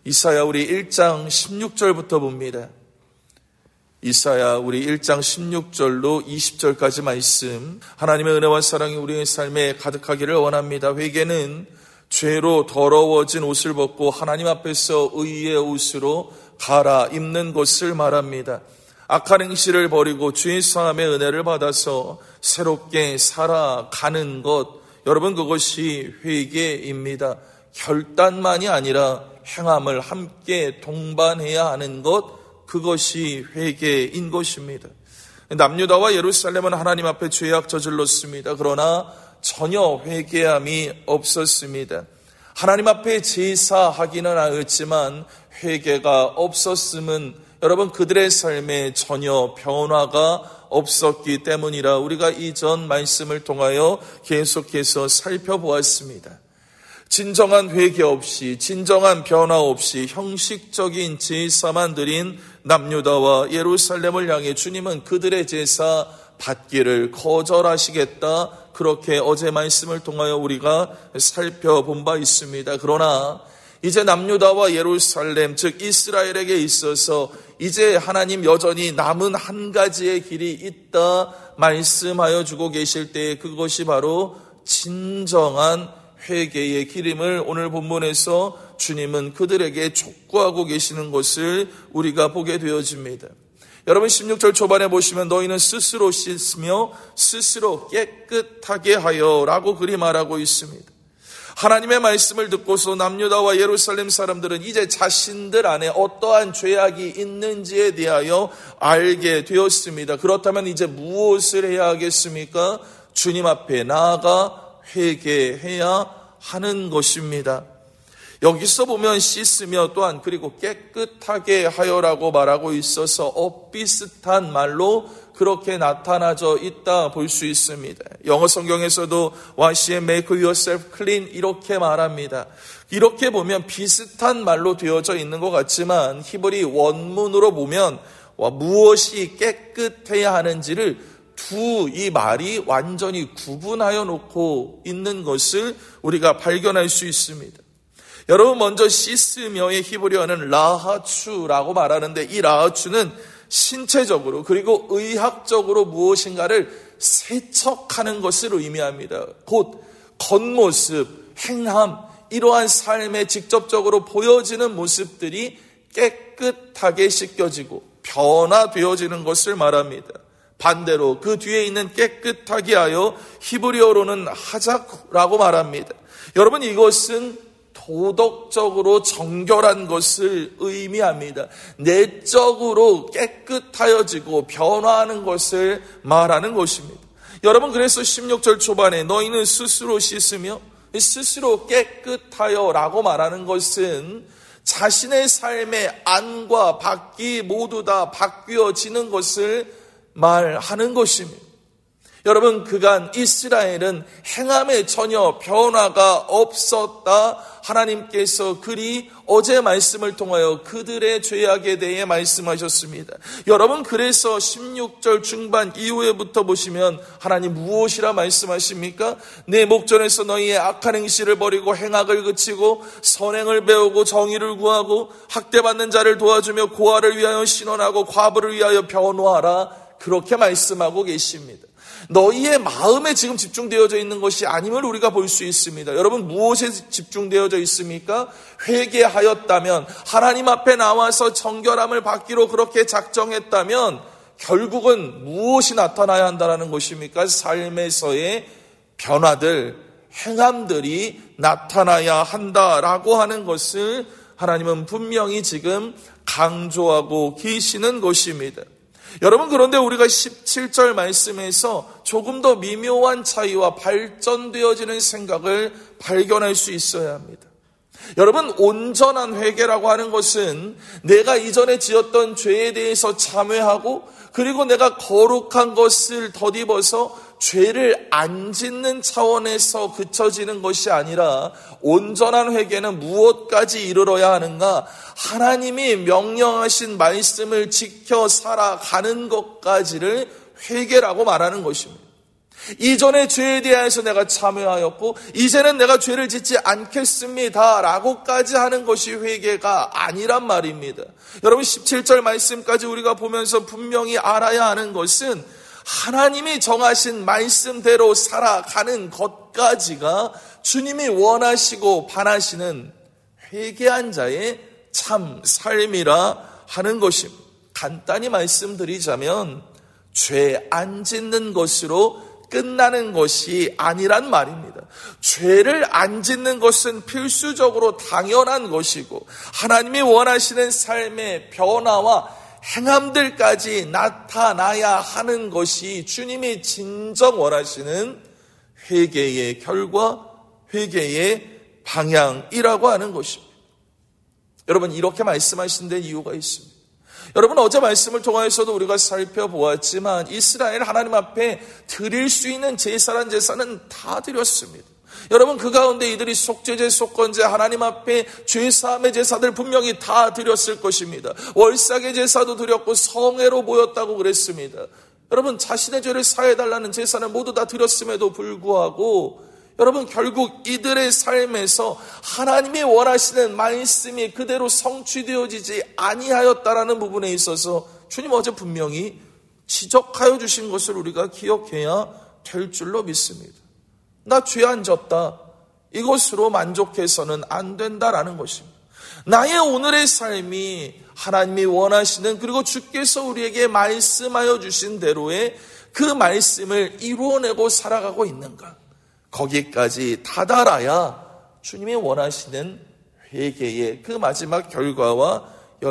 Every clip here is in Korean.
이사야 우리 1장 16절부터 봅니다. 이사야 우리 1장 16절로 20절까지 말씀, 하나님의 은혜와 사랑이 우리의 삶에 가득하기를 원합니다. 회개는 죄로 더러워진 옷을 벗고 하나님 앞에서 의의 옷으로 갈아입는 것을 말합니다. 악한 행실을 버리고 주의 사함의 은혜를 받아서 새롭게 살아가는 것, 여러분 그것이 회개입니다. 결단만이 아니라 행함을 함께 동반해야 하는 것, 그것이 회개인 것입니다. 남유다와 예루살렘은 하나님 앞에 죄악 저질렀습니다. 그러나 전혀 회개함이 없었습니다. 하나님 앞에 제사하기는 하였지만 회개가 없었음은 여러분 그들의 삶에 전혀 변화가 없었기 때문이라 우리가 이전 말씀을 통하여 계속해서 살펴보았습니다. 진정한 회개 없이, 진정한 변화 없이 형식적인 제사만 드린 남유다와 예루살렘을 향해 주님은 그들의 제사 받기를 거절하시겠다, 그렇게 어제 말씀을 통하여 우리가 살펴본 바 있습니다. 그러나 이제 남유다와 예루살렘, 즉 이스라엘에게 있어서 이제 하나님 여전히 남은 한 가지의 길이 있다 말씀하여 주고 계실 때, 그것이 바로 진정한 회개의 길임을 오늘 본문에서 주님은 그들에게 촉구하고 계시는 것을 우리가 보게 되어집니다. 여러분 16절 초반에 보시면 너희는 스스로 씻으며 스스로 깨끗하게 하여 라고 그리 말하고 있습니다. 하나님의 말씀을 듣고서 남유다와 예루살렘 사람들은 이제 자신들 안에 어떠한 죄악이 있는지에 대하여 알게 되었습니다. 그렇다면 이제 무엇을 해야 하겠습니까? 주님 앞에 나아가 회개해야 하는 것입니다. 여기서 보면 씻으며 또한 그리고 깨끗하게 하여라고 말하고 있어서 엇비슷한 말로 그렇게 나타나져 있다 볼 수 있습니다. 영어 성경에서도 wash and make yourself clean 이렇게 말합니다. 이렇게 보면 비슷한 말로 되어져 있는 것 같지만 히브리 원문으로 보면 무엇이 깨끗해야 하는지를 이 말이 완전히 구분하여 놓고 있는 것을 우리가 발견할 수 있습니다. 여러분 먼저 씻으며의 히브리어는 라하추라고 말하는데 이 라하추는 신체적으로 그리고 의학적으로 무엇인가를 세척하는 것을 의미합니다. 곧 겉모습, 행함, 이러한 삶에 직접적으로 보여지는 모습들이 깨끗하게 씻겨지고 변화되어지는 것을 말합니다. 반대로 그 뒤에 있는 깨끗하게 하여 히브리어로는 하자쿠라고 말합니다. 여러분 이것은 도덕적으로 정결한 것을 의미합니다. 내적으로 깨끗하여지고 변화하는 것을 말하는 것입니다. 여러분 그래서 16절 초반에 너희는 스스로 씻으며 스스로 깨끗하여 라고 말하는 것은 자신의 삶의 안과 밖이 모두 다 바뀌어지는 것을 말하는 것입니다. 여러분 그간 이스라엘은 행함에 전혀 변화가 없었다. 하나님께서 그리 어제 말씀을 통하여 그들의 죄악에 대해 말씀하셨습니다. 여러분 그래서 16절 중반 이후에부터 보시면 하나님 무엇이라 말씀하십니까? 내 목전에서 너희의 악한 행실을 버리고 행악을 그치고 선행을 배우고 정의를 구하고 학대받는 자를 도와주며 고아를 위하여 신원하고 과부를 위하여 변호하라, 그렇게 말씀하고 계십니다. 너희의 마음에 지금 집중되어져 있는 것이 아님을 우리가 볼 수 있습니다. 여러분 무엇에 집중되어져 있습니까? 회개하였다면, 하나님 앞에 나와서 정결함을 받기로 그렇게 작정했다면 결국은 무엇이 나타나야 한다는 것입니까? 삶에서의 변화들, 행함들이 나타나야 한다라고 하는 것을 하나님은 분명히 지금 강조하고 계시는 것입니다. 여러분 그런데 우리가 17절 말씀에서 조금 더 미묘한 차이와 발전되어지는 생각을 발견할 수 있어야 합니다. 여러분 온전한 회개라고 하는 것은 내가 이전에 지었던 죄에 대해서 참회하고 그리고 내가 거룩한 것을 덧입어서 죄를 안 짓는 차원에서 그쳐지는 것이 아니라 온전한 회개는 무엇까지 이르러야 하는가? 하나님이 명령하신 말씀을 지켜 살아가는 것까지를 회개라고 말하는 것입니다. 이전의 죄에 대해서 내가 참회하였고 이제는 내가 죄를 짓지 않겠습니다 라고까지 하는 것이 회개가 아니란 말입니다. 여러분 17절 말씀까지 우리가 보면서 분명히 알아야 하는 것은 하나님이 정하신 말씀대로 살아가는 것까지가 주님이 원하시고 바라시는 회개한 자의 참 삶이라 하는 것입니다. 간단히 말씀드리자면 죄 안 짓는 것으로 끝나는 것이 아니란 말입니다. 죄를 안 짓는 것은 필수적으로 당연한 것이고 하나님이 원하시는 삶의 변화와 행함들까지 나타나야 하는 것이 주님이 진정 원하시는 회개의 결과, 회개의 방향이라고 하는 것입니다. 여러분 이렇게 말씀하신 데 이유가 있습니다. 여러분 어제 말씀을 통해서도 우리가 살펴보았지만 이스라엘 하나님 앞에 드릴 수 있는 제사란 제사는 다 드렸습니다. 여러분 그 가운데 이들이 속죄제, 속건제, 하나님 앞에 죄사함의 제사들 분명히 다 드렸을 것입니다. 월삭의 제사도 드렸고 성회로 모였다고 그랬습니다. 여러분 자신의 죄를 사해달라는 제사는 모두 다 드렸음에도 불구하고 여러분 결국 이들의 삶에서 하나님이 원하시는 말씀이 그대로 성취되어지지 아니하였다라는 부분에 있어서 주님 어제 분명히 지적하여 주신 것을 우리가 기억해야 될 줄로 믿습니다. 나 죄 안 졌다. 이것으로 만족해서는 안 된다라는 것입니다. 나의 오늘의 삶이 하나님이 원하시는 그리고 주께서 우리에게 말씀하여 주신 대로의 그 말씀을 이루어내고 살아가고 있는가? 거기까지 다다라야 주님이 원하시는 회개의 그 마지막 결과와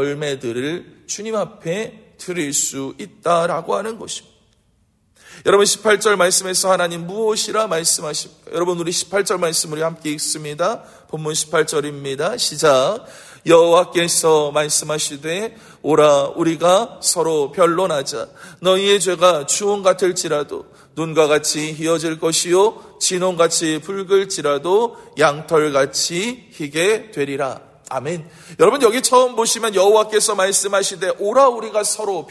열매들을 주님 앞에 드릴 수 있다라고 하는 것입니다. 여러분 18절 말씀에서 하나님 무엇이라 말씀하십니까? 여러분 우리 18절 말씀 우리 함께 읽습니다. 본문 18절입니다. 시작. 여호와께서 말씀하시되 오라 우리가 서로 변론하자. 너희의 죄가 주홍 같을지라도 눈과 같이 희어질 것이요 진홍같이 붉을지라도 양털같이 희게 되리라. 아멘. 여러분 여기 처음 보시면 여호와께서 말씀하시되 오라 우리가 서로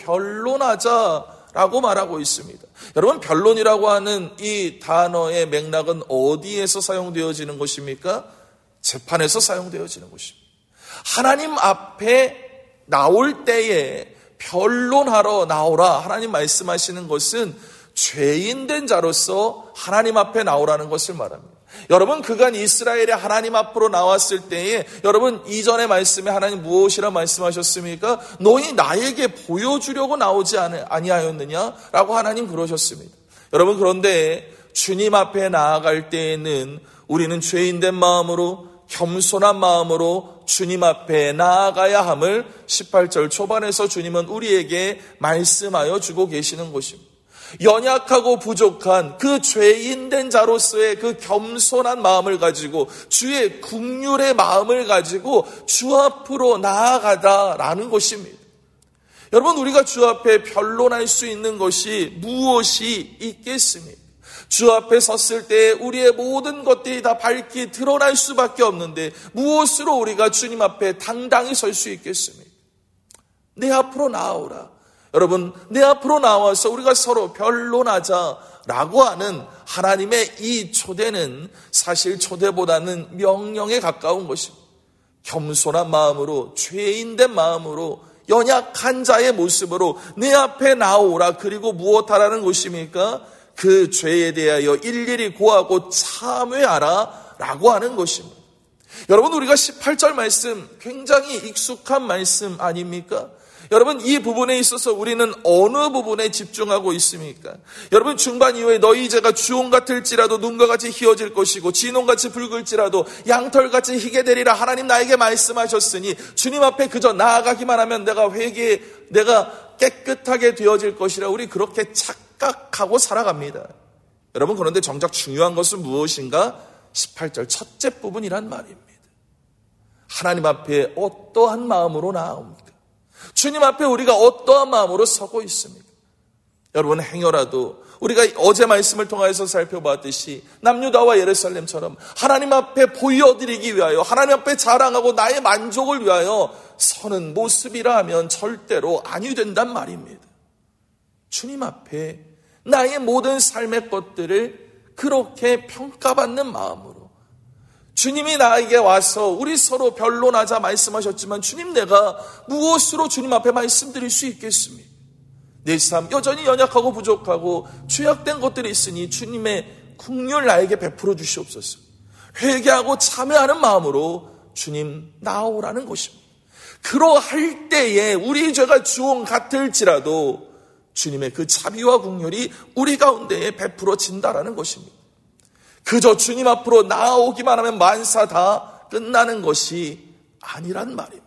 변론하자라고 말하고 있습니다. 여러분 변론이라고 하는 이 단어의 맥락은 어디에서 사용되어지는 것입니까? 재판에서 사용되어지는 것입니다. 하나님 앞에 나올 때에 변론하러 나오라 하나님 말씀하시는 것은 죄인된 자로서 하나님 앞에 나오라는 것을 말합니다. 여러분 그간 이스라엘이 하나님 앞으로 나왔을 때에 여러분 이전의 말씀에 하나님 무엇이라 말씀하셨습니까? 너희 나에게 보여주려고 나오지 아니하였느냐라고 하나님 그러셨습니다. 여러분 그런데 주님 앞에 나아갈 때에는 우리는 죄인된 마음으로 겸손한 마음으로 주님 앞에 나아가야 함을 18절 초반에서 주님은 우리에게 말씀하여 주고 계시는 것입니다. 연약하고 부족한 그 죄인된 자로서의 그 겸손한 마음을 가지고 주의 긍휼의 마음을 가지고 주 앞으로 나아가다라는 것입니다. 여러분 우리가 주 앞에 변론할 수 있는 것이 무엇이 있겠습니까? 주 앞에 섰을 때 우리의 모든 것들이 다 밝히 드러날 수밖에 없는데 무엇으로 우리가 주님 앞에 당당히 설 수 있겠습니까? 내 앞으로 나오라. 여러분 내 앞으로 나와서 우리가 서로 변론하자라고 하는 하나님의 이 초대는 사실 초대보다는 명령에 가까운 것입니다. 겸손한 마음으로 죄인된 마음으로 연약한 자의 모습으로 내 앞에 나오라. 그리고 무엇하라는 것입니까? 그 죄에 대하여 일일이 고하고 참회하라 라고 하는 것입니다. 여러분 우리가 18절 말씀 굉장히 익숙한 말씀 아닙니까? 여러분 이 부분에 있어서 우리는 어느 부분에 집중하고 있습니까? 여러분 중반 이후에 너희 죄가 주홍 같을지라도 눈과 같이 희어질 것이고 진홍같이 붉을지라도 양털같이 희게 되리라 하나님 나에게 말씀하셨으니 주님 앞에 그저 나아가기만 하면 내가 깨끗하게 되어질 것이라 우리 그렇게 착각하고 살아갑니다. 여러분 그런데 정작 중요한 것은 무엇인가? 18절 첫째 부분이란 말입니다. 하나님 앞에 어떠한 마음으로 나아옵니까? 주님 앞에 우리가 어떠한 마음으로 서고 있습니까? 여러분 행여라도 우리가 어제 말씀을 통해서 살펴봤듯이 남유다와 예루살렘처럼 하나님 앞에 보여드리기 위하여 하나님 앞에 자랑하고 나의 만족을 위하여 서는 모습이라 하면 절대로 아니 된단 말입니다. 주님 앞에 나의 모든 삶의 것들을 그렇게 평가받는 마음으로 주님이 나에게 와서 우리 서로 변론하자 말씀하셨지만 주님, 내가 무엇으로 주님 앞에 말씀드릴 수 있겠습니까? 내 삶 여전히 연약하고 부족하고 죄악된 것들이 있으니 주님의 긍휼 나에게 베풀어 주시옵소서. 회개하고 참회하는 마음으로 주님 나오라는 것입니다. 그러할 때에 우리 죄가 주홍 같을지라도 주님의 그 자비와 긍휼이 우리 가운데에 베풀어진다라는 것입니다. 그저 주님 앞으로 나오기만 하면 만사 다 끝나는 것이 아니란 말입니다.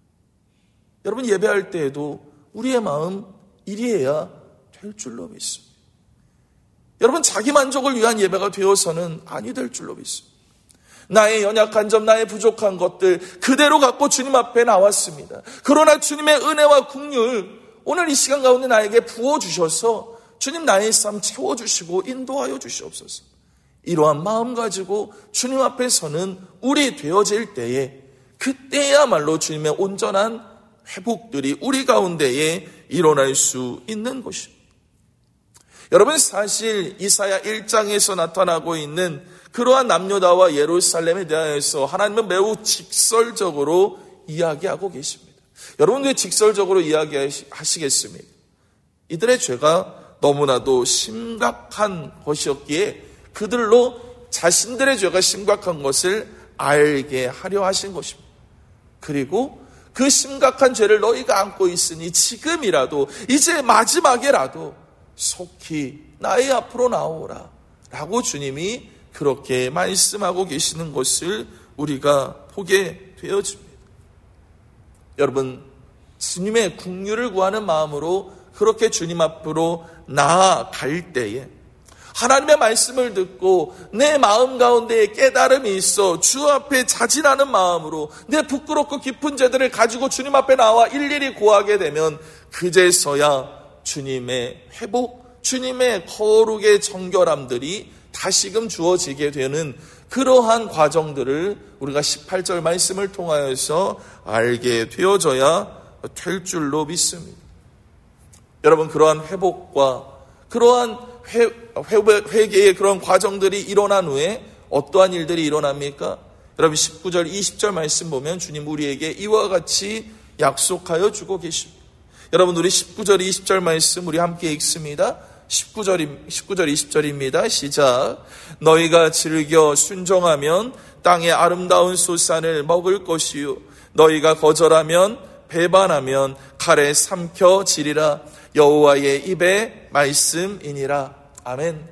여러분, 예배할 때에도 우리의 마음 이리해야 될 줄로 믿습니다. 여러분, 자기 만족을 위한 예배가 되어서는 아니 될 줄로 믿습니다. 나의 연약한 점, 나의 부족한 것들 그대로 갖고 주님 앞에 나왔습니다. 그러나 주님의 은혜와 긍휼 오늘 이 시간 가운데 나에게 부어주셔서 주님 나의 삶 채워주시고 인도하여 주시옵소서. 이러한 마음 가지고 주님 앞에 서는 우리 되어질 때에 그때야말로 주님의 온전한 회복들이 우리 가운데에 일어날 수 있는 것입니다. 여러분, 사실 이사야 1장에서 나타나고 있는 그러한 남유다와 예루살렘에 대하여서 하나님은 매우 직설적으로 이야기하고 계십니다. 여러분, 왜 직설적으로 이야기하시겠습니까? 이들의 죄가 너무나도 심각한 것이었기에 그들로 자신들의 죄가 심각한 것을 알게 하려 하신 것입니다. 그리고 그 심각한 죄를 너희가 안고 있으니 지금이라도 이제 마지막에라도 속히 나의 앞으로 나오라 라고 주님이 그렇게 말씀하고 계시는 것을 우리가 보게 되어집니다. 여러분, 주님의 긍휼을 구하는 마음으로 그렇게 주님 앞으로 나아갈 때에 하나님의 말씀을 듣고 내 마음 가운데에 깨달음이 있어 주 앞에 자진하는 마음으로 내 부끄럽고 깊은 죄들을 가지고 주님 앞에 나와 일일이 고하게 되면 그제서야 주님의 회복, 주님의 거룩의 정결함들이 다시금 주어지게 되는 그러한 과정들을 우리가 18절 말씀을 통하여서 알게 되어져야 될 줄로 믿습니다. 여러분, 그러한 회복과 그러한 회개의 그런 과정들이 일어난 후에 어떠한 일들이 일어납니까? 여러분, 19절 20절 말씀 보면 주님 우리에게 이와 같이 약속하여 주고 계십니다. 여러분, 우리 19절 20절 말씀 우리 함께 읽습니다. 19절 20절입니다. 시작. 너희가 즐겨 순종하면 땅의 아름다운 소산을 먹을 것이요 너희가 거절하면 배반하면 칼에 삼켜지리라. 여호와의 입의 말씀이니라. 아멘.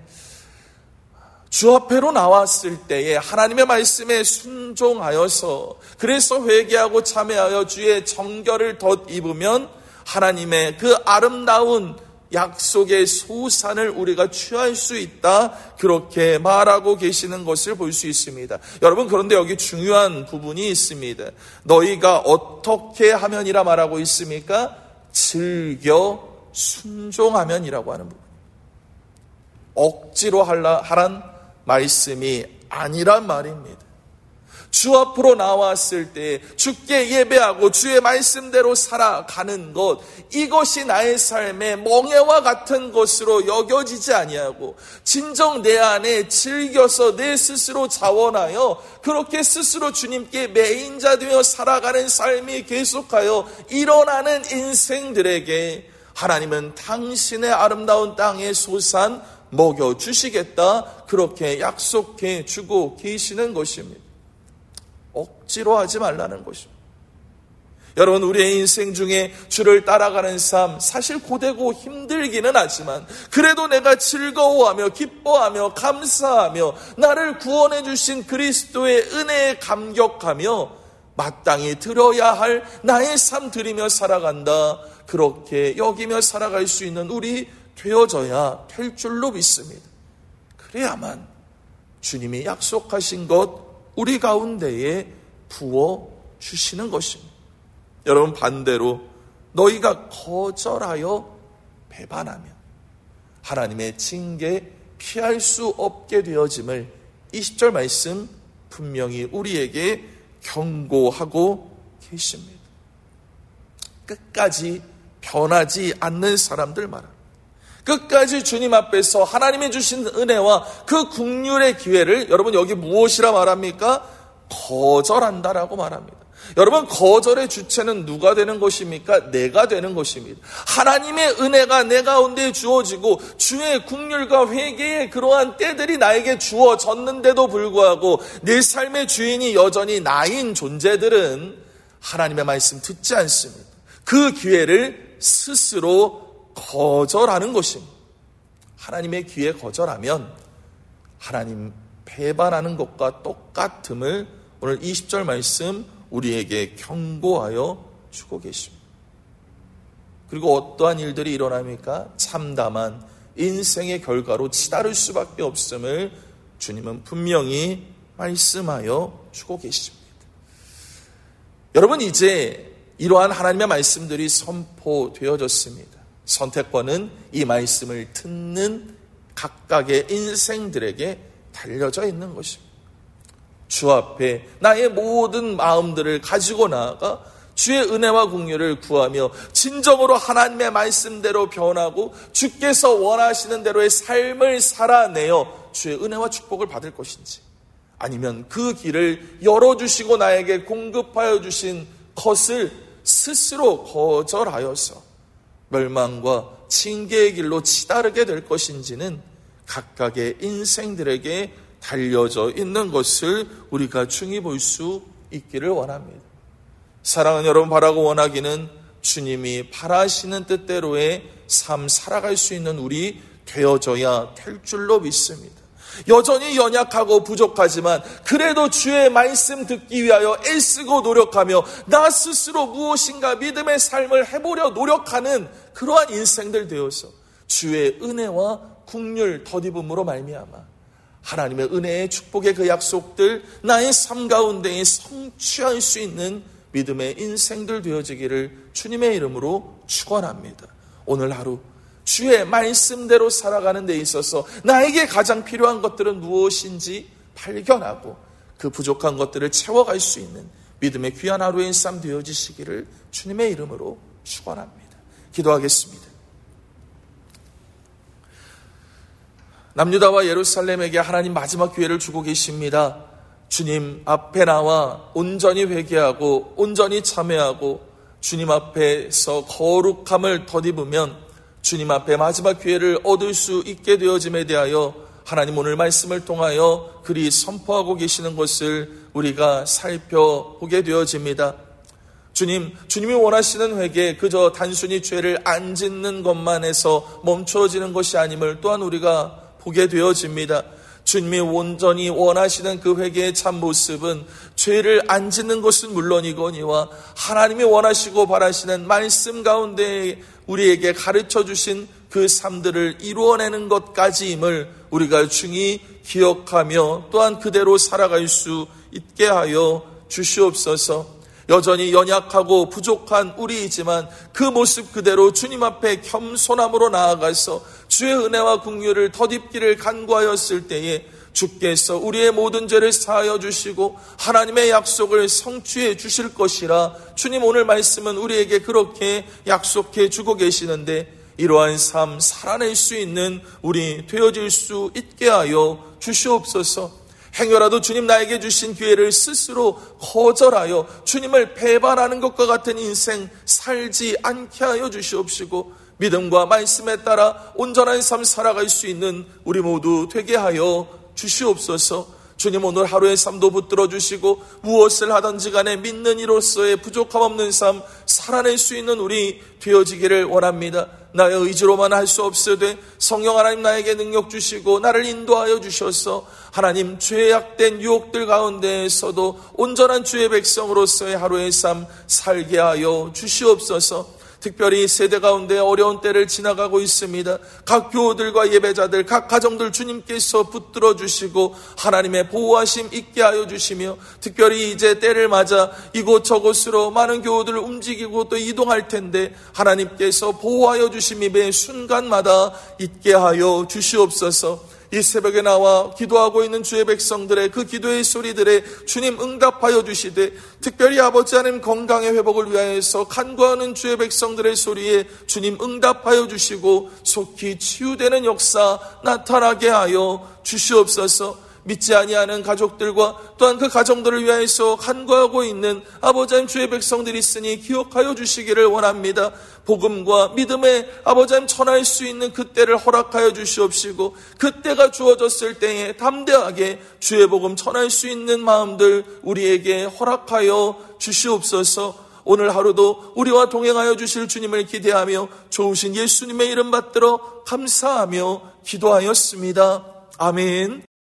주 앞에로 나왔을 때에 하나님의 말씀에 순종하여서 그래서 회개하고 참회하여 주의 정결을 덧입으면 하나님의 그 아름다운 약속의 소산을 우리가 취할 수 있다, 그렇게 말하고 계시는 것을 볼 수 있습니다. 여러분, 그런데 여기 중요한 부분이 있습니다. 너희가 어떻게 하면이라 말하고 있습니까? 즐겨 순종하면이라고 하는 부분. 억지로 하란 말씀이 아니란 말입니다. 주 앞으로 나왔을 때 주께 예배하고 주의 말씀대로 살아가는 것, 이것이 나의 삶의 멍에와 같은 것으로 여겨지지 아니하고 진정 내 안에 즐겨서 내 스스로 자원하여 그렇게 스스로 주님께 매인자 되어 살아가는 삶이 계속하여 일어나는 인생들에게 하나님은 당신의 아름다운 땅의 소산 먹여주시겠다, 그렇게 약속해 주고 계시는 것입니다. 억지로 하지 말라는 것입니다. 여러분, 우리의 인생 중에 주를 따라가는 삶 사실 고되고 힘들기는 하지만 그래도 내가 즐거워하며 기뻐하며 감사하며 나를 구원해 주신 그리스도의 은혜에 감격하며 마땅히 드려야 할 나의 삶 드리며 살아간다, 그렇게 여기며 살아갈 수 있는 우리 되어져야 될 줄로 믿습니다. 그래야만 주님이 약속하신 것 우리 가운데에 부어주시는 것입니다. 여러분, 반대로 너희가 거절하여 배반하면 하나님의 징계 피할 수 없게 되어짐을 20절 말씀 분명히 우리에게 경고하고 계십니다. 끝까지 변하지 않는 사람들 말합니다. 끝까지 주님 앞에서 하나님이 주신 은혜와 그 긍휼의 기회를 여러분 여기 무엇이라 말합니까? 거절한다라고 말합니다. 여러분 거절의 주체는 누가 되는 것입니까? 내가 되는 것입니다. 하나님의 은혜가 내 가운데 주어지고 주의 긍휼과 회개의 그러한 때들이 나에게 주어졌는데도 불구하고 내 삶의 주인이 여전히 나인 존재들은 하나님의 말씀 듣지 않습니다. 그 기회를 스스로 거절하는 것입니다. 하나님의 기회 거절하면 하나님 배반하는 것과 똑같음을 오늘 20절 말씀 우리에게 경고하여 주고 계십니다. 그리고 어떠한 일들이 일어납니까? 참담한 인생의 결과로 치달을 수밖에 없음을 주님은 분명히 말씀하여 주고 계십니다. 여러분 이제 이러한 하나님의 말씀들이 선포되어졌습니다. 선택권은 이 말씀을 듣는 각각의 인생들에게 달려져 있는 것입니다. 주 앞에 나의 모든 마음들을 가지고 나아가 주의 은혜와 긍휼을 구하며 진정으로 하나님의 말씀대로 변하고 주께서 원하시는 대로의 삶을 살아내어 주의 은혜와 축복을 받을 것인지, 아니면 그 길을 열어주시고 나에게 공급하여 주신 것을 스스로 거절하여서 멸망과 징계의 길로 치다르게 될 것인지는 각각의 인생들에게 달려져 있는 것을 우리가 중히 볼 수 있기를 원합니다. 사랑하는 여러분, 바라고 원하기는 주님이 바라시는 뜻대로의 삶 살아갈 수 있는 우리 되어져야 될 줄로 믿습니다. 여전히 연약하고 부족하지만 그래도 주의 말씀 듣기 위하여 애쓰고 노력하며 나 스스로 무엇인가 믿음의 삶을 해보려 노력하는 그러한 인생들 되어서 주의 은혜와 긍휼 덧입음으로 말미암아 하나님의 은혜의 축복의 그 약속들 나의 삶 가운데에 성취할 수 있는 믿음의 인생들 되어지기를 주님의 이름으로 축원합니다. 오늘 하루 주의 말씀대로 살아가는 데 있어서 나에게 가장 필요한 것들은 무엇인지 발견하고 그 부족한 것들을 채워갈 수 있는 믿음의 귀한 하루의 삶 되어지시기를 주님의 이름으로 축원합니다. 기도하겠습니다. 남유다와 예루살렘에게 하나님 마지막 기회를 주고 계십니다. 주님 앞에 나와 온전히 회개하고 온전히 참회하고 주님 앞에서 거룩함을 덧입으면 주님 앞에 마지막 기회를 얻을 수 있게 되어짐에 대하여 하나님 오늘 말씀을 통하여 그리 선포하고 계시는 것을 우리가 살펴보게 되어집니다. 주님이 원하시는 회개, 그저 단순히 죄를 안 짓는 것만 해서 멈춰지는 것이 아님을 또한 우리가 보게 되어집니다. 주님이 온전히 원하시는 그 회개의 참 모습은 죄를 안 짓는 것은 물론이거니와 하나님이 원하시고 바라시는 말씀 가운데 우리에게 가르쳐 주신 그 삶들을 이루어내는 것까지임을 우리가 중히 기억하며 또한 그대로 살아갈 수 있게 하여 주시옵소서. 여전히 연약하고 부족한 우리이지만 그 모습 그대로 주님 앞에 겸손함으로 나아가서 주의 은혜와 긍휼을 덧입기를 간구하였을 때에 주께서 우리의 모든 죄를 사하여 주시고 하나님의 약속을 성취해 주실 것이라 주님 오늘 말씀은 우리에게 그렇게 약속해 주고 계시는데 이러한 삶 살아낼 수 있는 우리 되어질 수 있게 하여 주시옵소서. 행여라도 주님 나에게 주신 기회를 스스로 거절하여 주님을 배반하는 것과 같은 인생 살지 않게 하여 주시옵시고 믿음과 말씀에 따라 온전한 삶 살아갈 수 있는 우리 모두 되게 하여 주시옵소서. 주님 오늘 하루의 삶도 붙들어 주시고 무엇을 하든지 간에 믿는 이로서의 부족함 없는 삶 살아낼 수 있는 우리 되어지기를 원합니다. 나의 의지로만 할 수 없으되 성령 하나님 나에게 능력 주시고 나를 인도하여 주셔서 하나님 죄악된 유혹들 가운데에서도 온전한 주의 백성으로서의 하루의 삶 살게 하여 주시옵소서. 특별히 세대 가운데 어려운 때를 지나가고 있습니다. 각 교우들과 예배자들, 각 가정들 주님께서 붙들어 주시고 하나님의 보호하심 있게 하여 주시며 특별히 이제 때를 맞아 이곳저곳으로 많은 교우들을 움직이고 또 이동할 텐데 하나님께서 보호하여 주심이 매 순간마다 있게 하여 주시옵소서. 이 새벽에 나와 기도하고 있는 주의 백성들의 그 기도의 소리들에 주님 응답하여 주시되, 특별히 아버지 하나님 건강의 회복을 위하여서 간구하는 주의 백성들의 소리에 주님 응답하여 주시고 속히 치유되는 역사 나타나게 하여 주시옵소서. 믿지 아니하는 가족들과 또한 그 가정들을 위하여서 간구하고 있는 아버지 하나님 주의 백성들이 있으니 기억하여 주시기를 원합니다. 복음과 믿음에 아버지 하나님 전할 수 있는 그때를 허락하여 주시옵시고, 그때가 주어졌을 때에 담대하게 주의 복음 전할 수 있는 마음들 우리에게 허락하여 주시옵소서. 오늘 하루도 우리와 동행하여 주실 주님을 기대하며 좋으신 예수님의 이름 받들어 감사하며 기도하였습니다. 아멘.